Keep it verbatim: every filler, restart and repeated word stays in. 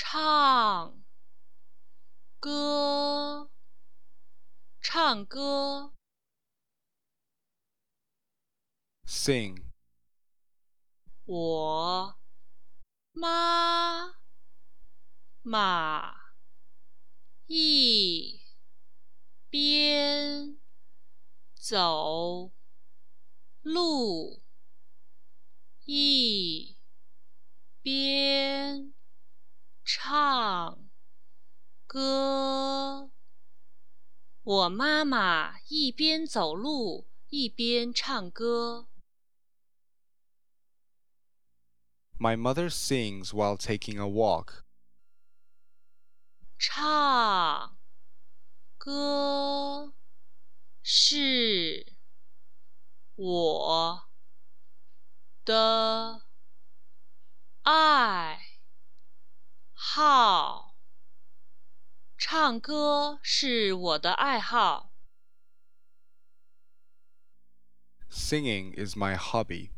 唱歌，唱歌。 sing, 我妈妈一边走路一边唱歌。我妈妈一边走路一边唱歌。 my mother sings while taking a walk. 唱歌是我的爱好。唱歌是我的爱好。 Singing is my hobby.